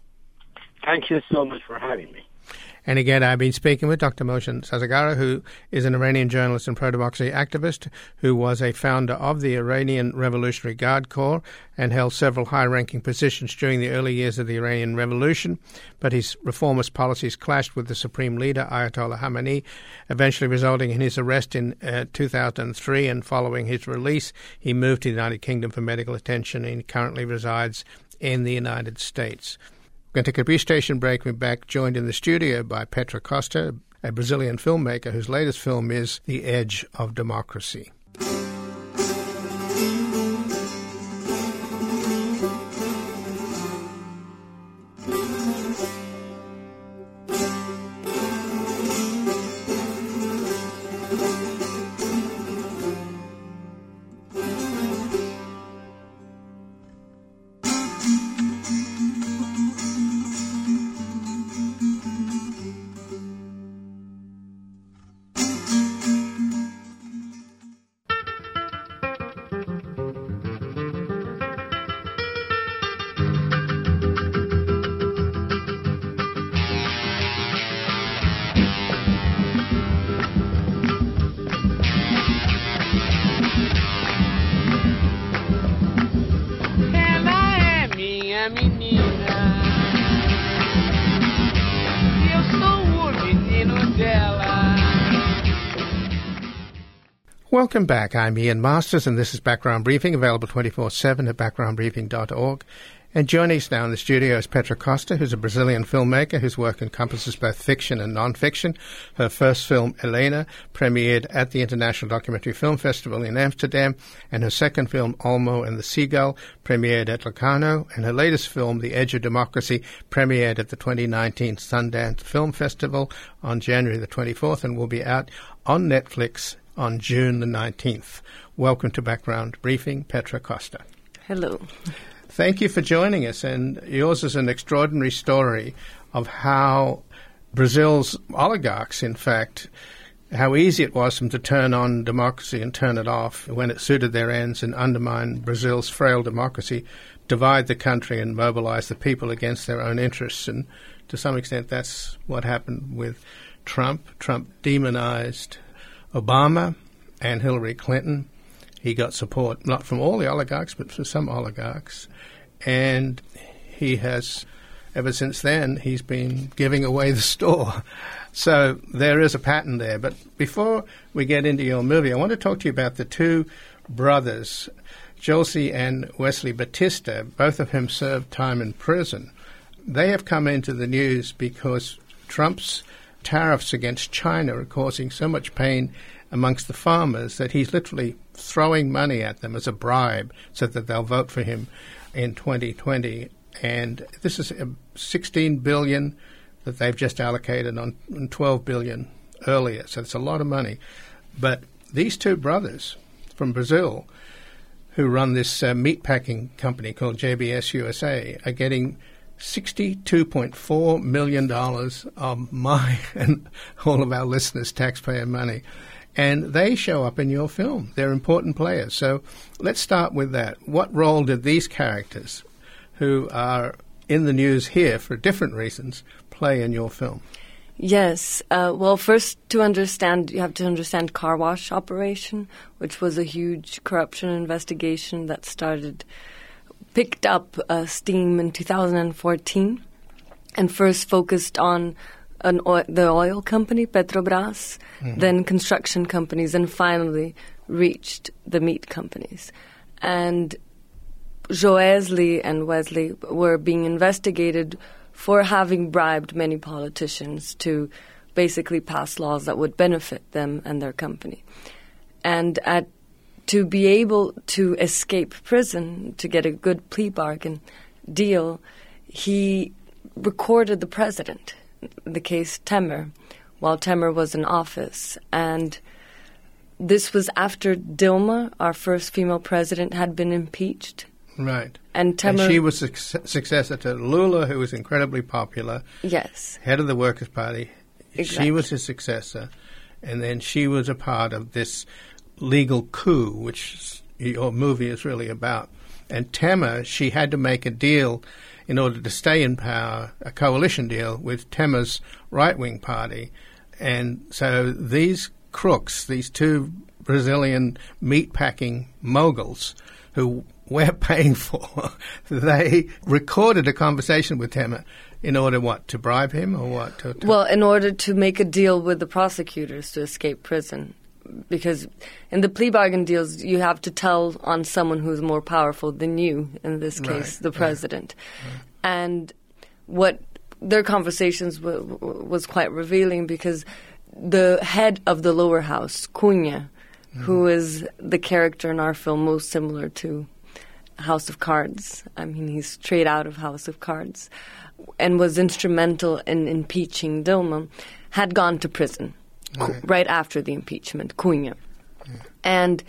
Speaker 5: Thank you so much for having me.
Speaker 1: And again, I've been speaking with Doctor Mohsen Sazagara, who is an Iranian journalist and pro-democracy activist who was a founder of the Iranian Revolutionary Guard Corps and held several high-ranking positions during the early years of the Iranian Revolution. But his reformist policies clashed with the Supreme Leader, Ayatollah Khamenei, eventually resulting in his arrest in uh, two thousand three. And following his release, he moved to the United Kingdom for medical attention and currently resides in the United States. We're going to take a brief station break. We're back joined in the studio by Petra Costa, a Brazilian filmmaker whose latest film is The Edge of Democracy. Welcome back. I'm Ian Masters, and this is Background Briefing, available twenty-four seven at background briefing dot org. And joining us now in the studio is Petra Costa, who's a Brazilian filmmaker whose work encompasses both fiction and non-fiction. Her first film, Elena, premiered at the International Documentary Film Festival in Amsterdam, and her second film, Olmo and the Seagull, premiered at Locarno, and her latest film, The Edge of Democracy, premiered at the twenty nineteen Sundance Film Festival on January the twenty-fourth and will be out on Netflix on June the nineteenth. Welcome to Background Briefing, Petra Costa.
Speaker 6: Hello.
Speaker 1: Thank you for joining us, and yours is an extraordinary story of how Brazil's oligarchs, in fact, how easy it was for them to turn on democracy and turn it off when it suited their ends and undermine Brazil's frail democracy, divide the country and mobilize the people against their own interests. And to some extent, that's what happened with Trump. Trump demonized Obama and Hillary Clinton. He got support not from all the oligarchs, but from some oligarchs. And he has, ever since then, he's been giving away the store. So there is a pattern there. But before we get into your movie, I want to talk to you about the two brothers, Joelcy and Wesley Batista, both of whom served time in prison. They have come into the news because Trump's tariffs against China are causing so much pain amongst the farmers that he's literally throwing money at them as a bribe so that they'll vote for him in twenty twenty. And this is sixteen billion dollars that they've just allocated on twelve billion dollars earlier. So it's a lot of money. But these two brothers from Brazil who run this uh, meatpacking company called J B S U S A are getting sixty-two point four million dollars of my and all of our listeners' taxpayer money. And they show up in your film. They're important players. So let's start with that. What role did these characters, who are in the news here for different reasons, play in your film?
Speaker 6: Yes. Uh, well, first, to understand, you have to understand Car Wash Operation, which was a huge corruption investigation that started, picked up uh, steam in two thousand fourteen and first focused on An oil, the oil company, Petrobras, mm-hmm. then construction companies, and finally reached the meat companies. And Joesley and Wesley were being investigated for having bribed many politicians to basically pass laws that would benefit them and their company. And at, to be able to escape prison, to get a good plea bargain deal, he recorded the president, the case Temer, while Temer was in office. And this was after Dilma, our first female president, had been impeached.
Speaker 1: Right.
Speaker 6: And Temer...
Speaker 1: And she was a su- successor to Lula, who was incredibly popular.
Speaker 6: Yes.
Speaker 1: Head of the Workers' Party.
Speaker 6: Exactly.
Speaker 1: She was his successor. And then she was a part of this legal coup, which your movie is really about. And Temer, she had to make a deal in order to stay in power, a coalition deal with Temer's right-wing party. And so these crooks, these two Brazilian meatpacking moguls who we're paying for, they recorded a conversation with Temer in order, what, to bribe him or what? To, to
Speaker 6: well, in order to make a deal with the prosecutors to escape prison. Because in the plea bargain deals, you have to tell on someone who's more powerful than you, in this case,
Speaker 1: right.
Speaker 6: the president.
Speaker 1: Right.
Speaker 6: And what their conversations w- w- was quite revealing, because the head of the lower house, Cunha, mm. who is the character in our film most similar to House of Cards. I mean, he's straight out of House of Cards, and was instrumental in impeaching Dilma, had gone to prison.
Speaker 1: Right.
Speaker 6: Right after the impeachment, Cunha. Yeah. And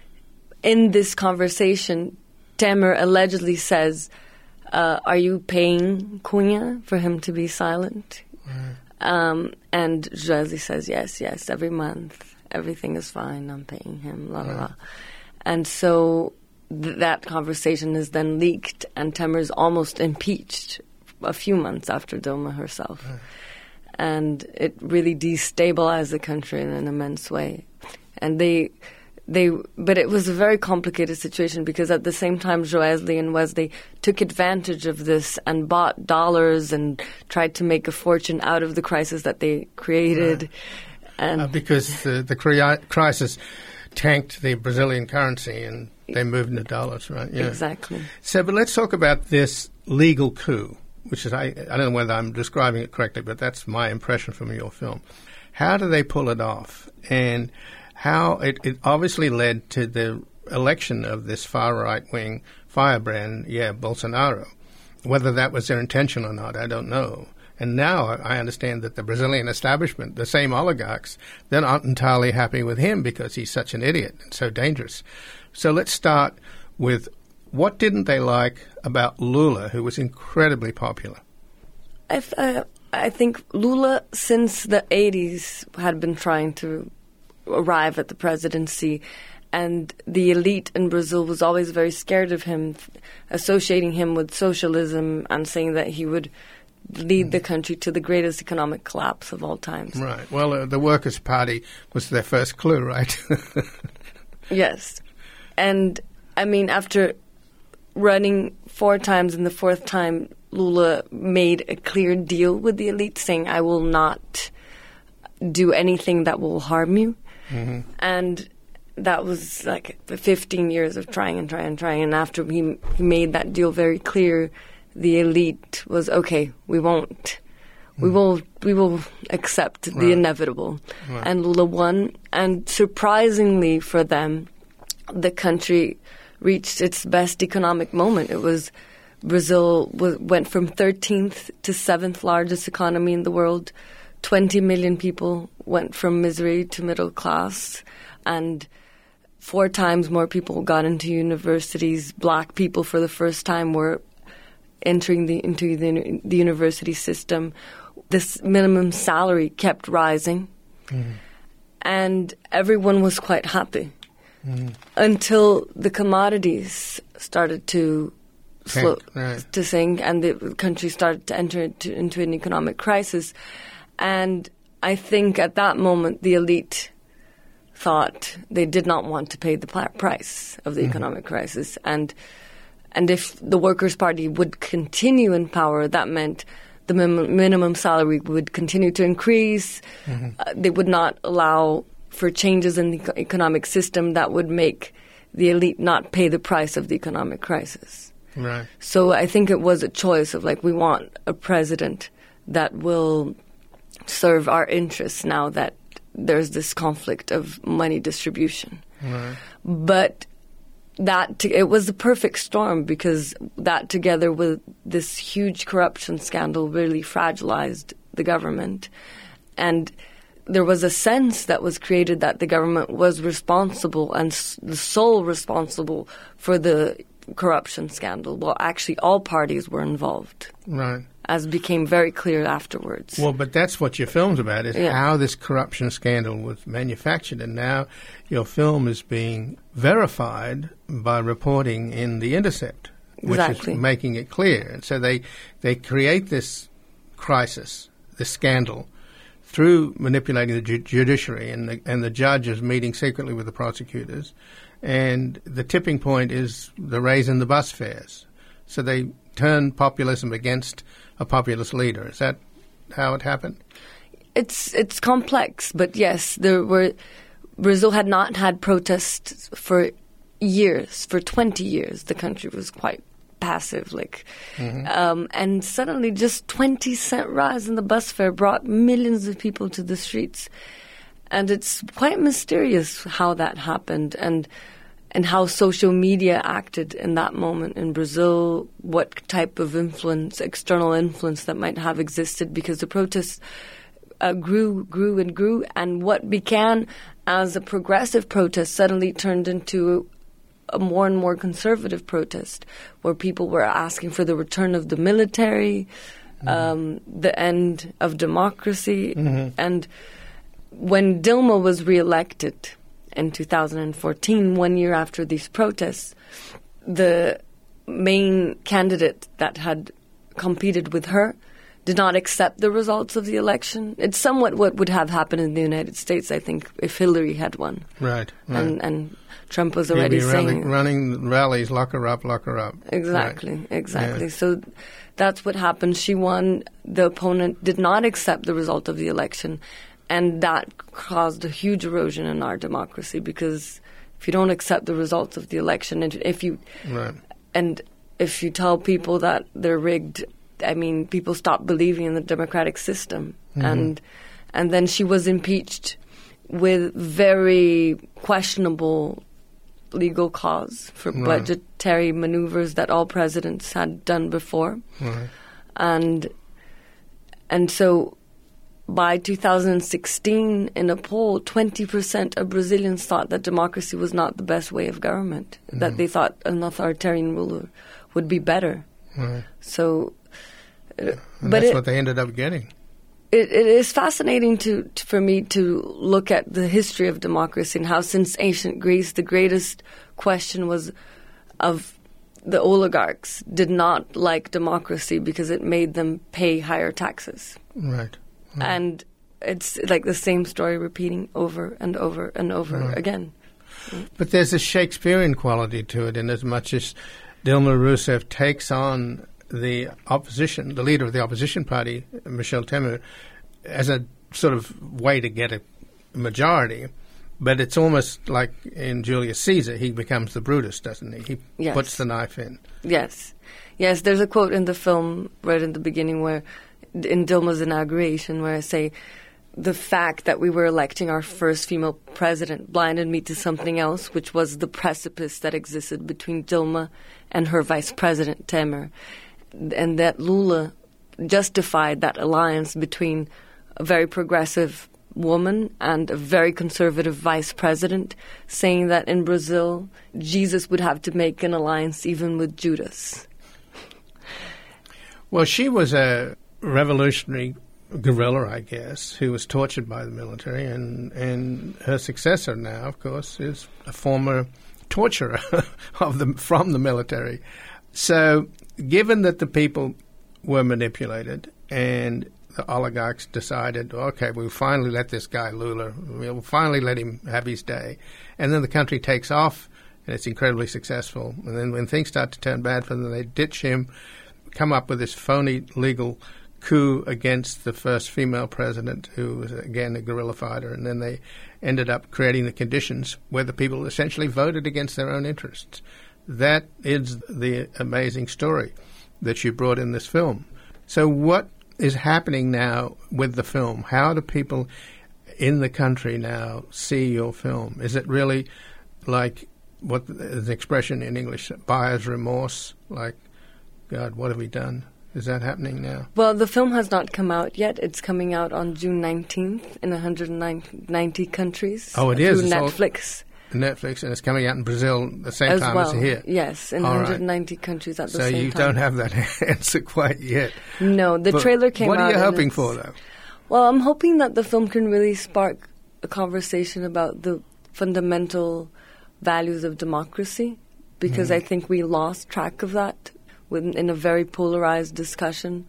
Speaker 6: in this conversation, Temer allegedly says, uh, are you paying Cunha for him to be silent? Right. Um, and Joesley says, yes, yes, every month. Everything is fine. I'm paying him, la, la, la. And so th- that conversation is then leaked, and Temer is almost impeached a few months after Dilma herself. Right. And it really destabilized the country in an immense way. And they, they, but it was a very complicated situation, because at the same time, Joesley and Wesley took advantage of this and bought dollars and tried to make a fortune out of the crisis that they created.
Speaker 1: Right.
Speaker 6: And
Speaker 1: uh, because the, the cri- crisis tanked the Brazilian currency and they moved into dollars, right? Yeah.
Speaker 6: Exactly.
Speaker 1: So, but let's talk about this legal coup, which is, I, I don't know whether I'm describing it correctly, but that's my impression from your film. How do they pull it off? And how it, it obviously led to the election of this far right-wing firebrand, yeah, Bolsonaro. Whether that was their intention or not, I don't know. And now I understand that the Brazilian establishment, the same oligarchs, they're not entirely happy with him because he's such an idiot and so dangerous. So let's start with what didn't they like about Lula, who was incredibly popular?
Speaker 6: I, th- uh, I think Lula, since the eighties, had been trying to arrive at the presidency, and the elite in Brazil was always very scared of him, associating him with socialism and saying that he would lead the country to the greatest economic collapse of all times.
Speaker 1: Right. Well, uh, the Workers' Party was their first clue, right?
Speaker 6: Yes. And, I mean, after running four times and the fourth time, Lula made a clear deal with the elite saying, I will not do anything that will harm you. Mm-hmm. And that was like fifteen years of trying and trying and trying. And after he, he made that deal very clear, the elite was, okay, we won't. We will we will accept right. the inevitable. Right. And Lula won. And surprisingly for them, the country reached its best economic moment. It was Brazil was, went from thirteenth to seventh largest economy in the world. twenty million people went from misery to middle class. And four times more people got into universities. Black people for the first time were entering the into the, the university system. This minimum salary kept rising, mm. and everyone was quite happy mm. until the commodities started to slow, right. to sink, and the country started to enter into, into an economic crisis. And I think at that moment the elite thought they did not want to pay the price of the mm-hmm. economic crisis, and and if the Workers' Party would continue in power, that meant the min- minimum salary would continue to increase. Mm-hmm. Uh, they would not allow for changes in the eco- economic system that would make the elite not pay the price of the economic crisis.
Speaker 1: Right.
Speaker 6: So I think it was a choice of like, we want a president that will serve our interests now that there's this conflict of money distribution. Right. But that t- it was the perfect storm, because that together with this huge corruption scandal really fragilized the government. And there was a sense that was created that the government was responsible and s- the sole responsible for the corruption scandal. Well, actually all parties were involved.
Speaker 1: Right.
Speaker 6: As became very clear afterwards.
Speaker 1: Well, but that's what your film's about, is
Speaker 6: yeah.
Speaker 1: how this corruption scandal was manufactured. And now your film is being verified by reporting in The Intercept, which
Speaker 6: exactly.
Speaker 1: is making it clear. And so they, they create this crisis, this scandal, through manipulating the ju- judiciary, and the, and the judge is meeting secretly with the prosecutors. And the tipping point is the raise in the bus fares. So they turn populism against a populist leader. Is that how it happened?
Speaker 6: It's it's complex, but yes, there were. Brazil had not had protests for years. For twenty years, the country was quite passive, like, mm-hmm. um, and suddenly, just twenty cent rise in the bus fare brought millions of people to the streets, and it's quite mysterious how that happened, and. And how social media acted in that moment in Brazil, what type of influence, external influence that might have existed, because the protests uh, grew, grew and grew, and what began as a progressive protest suddenly turned into a more and more conservative protest, where people were asking for the return of the military, mm-hmm. um, the end of democracy. Mm-hmm. And when Dilma was reelected in two thousand fourteen, one year after these protests, the main candidate that had competed with her did not accept the results of the election. It's somewhat what would have happened in the United States, I think, if Hillary had won.
Speaker 1: Right. right.
Speaker 6: And, and Trump was already
Speaker 1: He'd be
Speaker 6: saying...
Speaker 1: Running, running rallies, lock her up, lock her up.
Speaker 6: Exactly,
Speaker 1: right.
Speaker 6: exactly.
Speaker 1: Yeah.
Speaker 6: So that's what happened. She won. The opponent did not accept the result of the election. and that caused a huge erosion in our democracy, because if you don't accept the results of the election, and if you
Speaker 1: right.
Speaker 6: and if you tell people that they're rigged, I mean, people stop believing in the democratic system. Mm-hmm. And and then she was impeached with very questionable legal cause for right. budgetary maneuvers that all presidents had done before.
Speaker 1: Right.
Speaker 6: And and so by two thousand sixteen, in a poll, twenty percent of Brazilians thought that democracy was not the best way of government, mm. that they thought an authoritarian ruler would be better.
Speaker 1: Right.
Speaker 6: So, uh,
Speaker 1: and
Speaker 6: but
Speaker 1: that's
Speaker 6: it,
Speaker 1: what they ended up getting.
Speaker 6: It, it is fascinating to, to for me to look at the history of democracy and how, since ancient Greece, the greatest question was of the oligarchs did not like democracy because it made them pay higher taxes.
Speaker 1: Right. right.
Speaker 6: And it's like the same story repeating over and over and over
Speaker 1: right.
Speaker 6: again.
Speaker 1: But there's a Shakespearean quality to it, in as much as Dilma Rousseff takes on the opposition, the leader of the opposition party, Michel Temer, as a sort of way to get a majority. But it's almost like in Julius Caesar, he becomes the Brutus, doesn't he? He
Speaker 6: yes.
Speaker 1: puts the knife in.
Speaker 6: Yes. Yes, there's a quote in the film right in the beginning where, in Dilma's inauguration, where I say, the fact that we were electing our first female president blinded me to something else, which was the precipice that existed between Dilma and her vice president, Temer. And that Lula justified that alliance between a very progressive woman and a very conservative vice president, saying that in Brazil, Jesus would have to make an alliance even with Judas.
Speaker 1: Well, she was a revolutionary guerrilla, I guess, who was tortured by the military, and, and her successor now, of course, is a former torturer of the from the military. So, given that the people were manipulated and the oligarchs decided, okay, we'll finally let this guy Lula, we'll finally let him have his day, and then the country takes off and it's incredibly successful, and then when things start to turn bad for them, they ditch him, come up with this phony legal coup against the first female president, who was, again, a guerrilla fighter, and then they ended up creating the conditions where the people essentially voted against their own interests. That is the amazing story that you brought in this film. So what is happening now with the film? How do people in the country now see your film? Is it really like what is the expression in English, buyer's remorse? Like, God, what have we done? Is that happening now?
Speaker 6: Well, the film has not come out yet. It's coming out on June nineteenth in one hundred ninety countries.
Speaker 1: Oh, it is?
Speaker 6: Through
Speaker 1: It's
Speaker 6: Netflix.
Speaker 1: Netflix, and it's coming out in Brazil the same
Speaker 6: as
Speaker 1: time
Speaker 6: well.
Speaker 1: as here.
Speaker 6: Yes, in
Speaker 1: All
Speaker 6: one hundred ninety
Speaker 1: right.
Speaker 6: countries at the
Speaker 1: so
Speaker 6: same time.
Speaker 1: So you don't have that answer quite yet.
Speaker 6: No, the
Speaker 1: but
Speaker 6: trailer came out.
Speaker 1: What are you hoping for, though?
Speaker 6: Well, I'm hoping that the film can really spark a conversation about the fundamental values of democracy, because mm. I think we lost track of that in a very polarized discussion.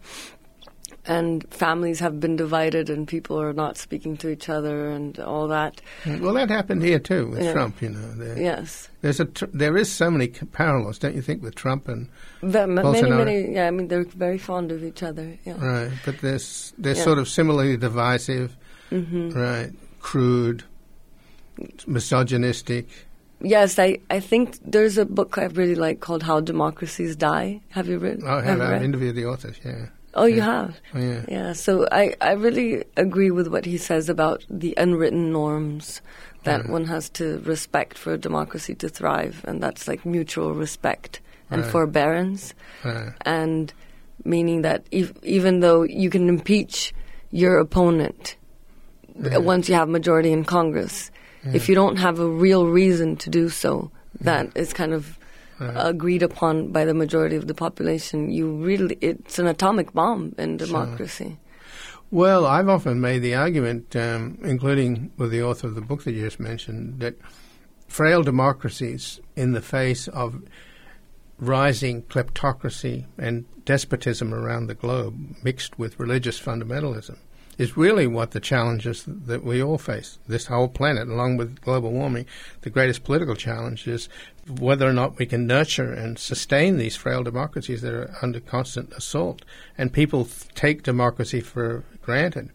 Speaker 6: And families have been divided, and people are not speaking to each other, and all that.
Speaker 1: Well, that happened here too with
Speaker 6: yeah.
Speaker 1: Trump. You know, there,
Speaker 6: yes.
Speaker 1: There's a tr- there is so many parallels, don't you think, with Trump and
Speaker 6: Ve-
Speaker 1: Bolsonaro?
Speaker 6: Many, many. Yeah, I mean, they're very fond of each other. Yeah.
Speaker 1: Right, but they're they're
Speaker 6: yeah.
Speaker 1: sort of similarly divisive.
Speaker 6: Mm-hmm.
Speaker 1: Right, crude, misogynistic.
Speaker 6: Yes, I, I think there's a book I really like called How Democracies Die. Have you read?
Speaker 1: Oh, I have.
Speaker 6: have
Speaker 1: I've interviewed the authors, yeah.
Speaker 6: Oh, you
Speaker 1: yeah.
Speaker 6: have?
Speaker 1: Oh, yeah.
Speaker 6: Yeah, so I, I really agree with what he says about the unwritten norms that
Speaker 1: right.
Speaker 6: one has to respect for a democracy to thrive, and that's like mutual respect and
Speaker 1: right.
Speaker 6: forbearance,
Speaker 1: right.
Speaker 6: and meaning that ev- even though you can impeach your opponent
Speaker 1: yeah.
Speaker 6: once you have majority in Congress, yeah. if you don't have a real reason to do so, that yeah. is kind of right. agreed upon by the majority of the population, you really, it's an atomic bomb in democracy.
Speaker 1: Sure. Well, I've often made the argument, um, including with the author of the book that you just mentioned, that frail democracies in the face of rising kleptocracy and despotism around the globe, mixed with religious fundamentalism, is really what the challenges that we all face. This whole planet, along with global warming, the greatest political challenge is whether or not we can nurture and sustain these frail democracies that are under constant assault. And people take democracy for granted.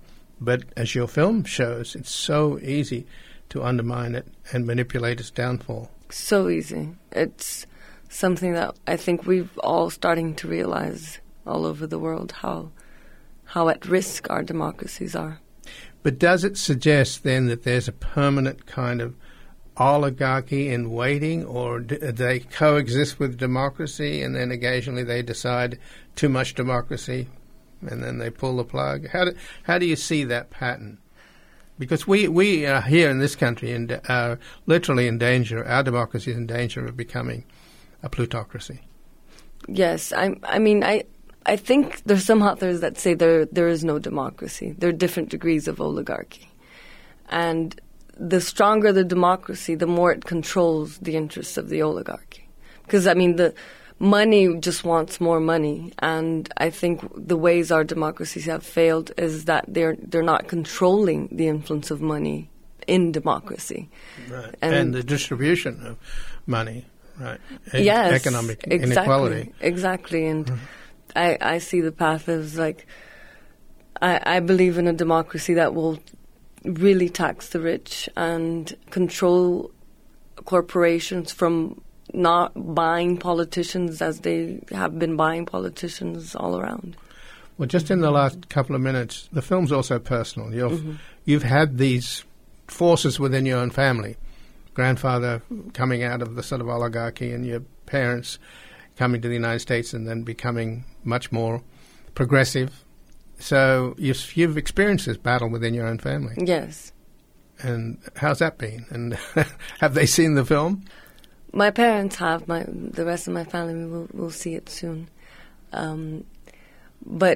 Speaker 1: But as your film shows, it's so easy to undermine it and manipulate its downfall.
Speaker 6: So easy. It's something that I think we've all starting to realize all over the world, how how at risk our democracies are.
Speaker 1: But does it suggest then that there's a permanent kind of oligarchy in waiting, or do they coexist with democracy and then occasionally they decide too much democracy and then they pull the plug? How do, how do you see that pattern? Because we, we are here in this country and are literally in danger, our democracy is in danger of becoming a plutocracy.
Speaker 6: Yes, I, I mean, I I think there's some authors that say there there is no democracy. There are different degrees of oligarchy. And the stronger the democracy, the more it controls the interests of the oligarchy. Because, I mean, the money just wants more money. And I think the ways our democracies have failed is that they're they're not controlling the influence of money in democracy.
Speaker 1: Right.
Speaker 6: And,
Speaker 1: and the distribution of money, right. E-
Speaker 6: yes,
Speaker 1: economic
Speaker 6: exactly,
Speaker 1: inequality.
Speaker 6: Exactly. And
Speaker 1: Mm-hmm.
Speaker 6: I, I see the path as like, I, I believe in a democracy that will really tax the rich and control corporations from not buying politicians as they have been buying politicians all around.
Speaker 1: Well, just in the last couple of minutes, the film's also personal. You've, mm-hmm. you've had these forces within your own family, grandfather coming out of the sort of oligarchy and your parents coming to the United States and then becoming much more progressive. So you've, you've experienced this battle within your own family.
Speaker 6: Yes.
Speaker 1: And how's that been? And have they seen the film?
Speaker 6: My parents have. My the rest of my family will will see it soon. Um, but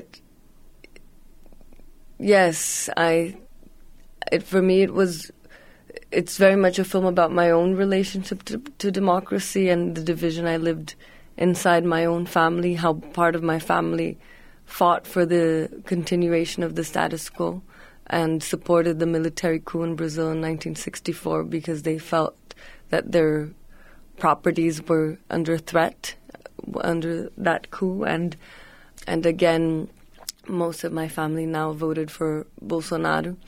Speaker 6: yes, I. It, for me, it was. It's very much a film about my own relationship to, to democracy and the division I lived inside my own family. How part of my family fought for the continuation of the status quo and supported the military coup in Brazil in nineteen sixty-four because they felt that their properties were under threat under that coup. And and again, most of my family now voted for Bolsonaro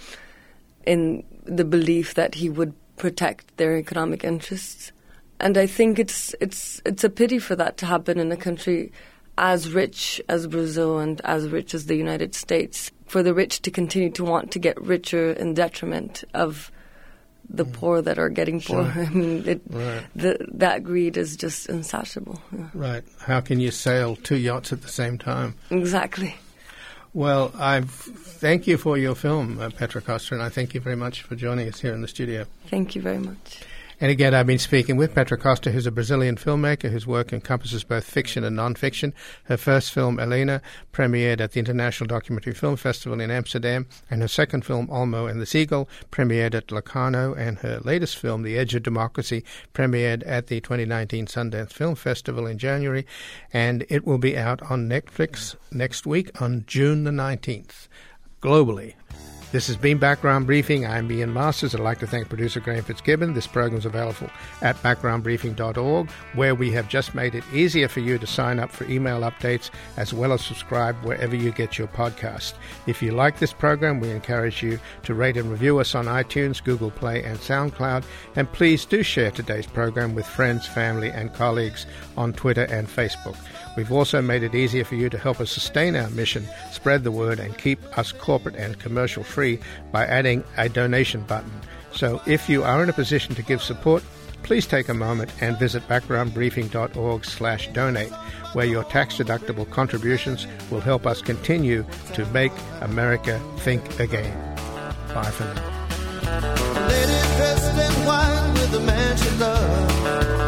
Speaker 6: in the belief that he would protect their economic interests. And I think it's it's it's a pity for that to happen in a country as rich as Brazil and as rich as the United States, for the rich to continue to want to get richer in detriment of the mm. poor that are getting
Speaker 1: Sure.
Speaker 6: poorer. I mean, it,
Speaker 1: right.
Speaker 6: the, that greed is just insatiable. Yeah.
Speaker 1: Right. How can you sail two yachts at the same time?
Speaker 6: Exactly.
Speaker 1: Well, I thank you for your film, uh, Petra Costa, and I thank you very much for joining us here in the studio.
Speaker 6: Thank you very much.
Speaker 1: And again, I've been speaking with Petra Costa, who's a Brazilian filmmaker whose work encompasses both fiction and non-fiction. Her first film, Elena, premiered at the International Documentary Film Festival in Amsterdam, and her second film, Olmo and the Seagull, premiered at Locarno, and her latest film, The Edge of Democracy, premiered at the twenty nineteen Sundance Film Festival in January, and it will be out on Netflix next week on June the nineteenth, globally. This has been Background Briefing. I'm Ian Masters. I'd like to thank producer Graham Fitzgibbon. This program is available at background briefing dot org, where we have just made it easier for you to sign up for email updates as well as subscribe wherever you get your podcast. If you like this program, we encourage you to rate and review us on iTunes, Google Play, and SoundCloud. And please do share today's program with friends, family, and colleagues on Twitter and Facebook. We've also made it easier for you to help us sustain our mission, spread the word, and keep us corporate and commercial free by adding a donation button. So if you are in a position to give support, please take a moment and visit background briefing dot org slash donate, where your tax-deductible contributions will help us continue to make America think again. Bye for now.
Speaker 3: Lady dressed in white with a man she loved.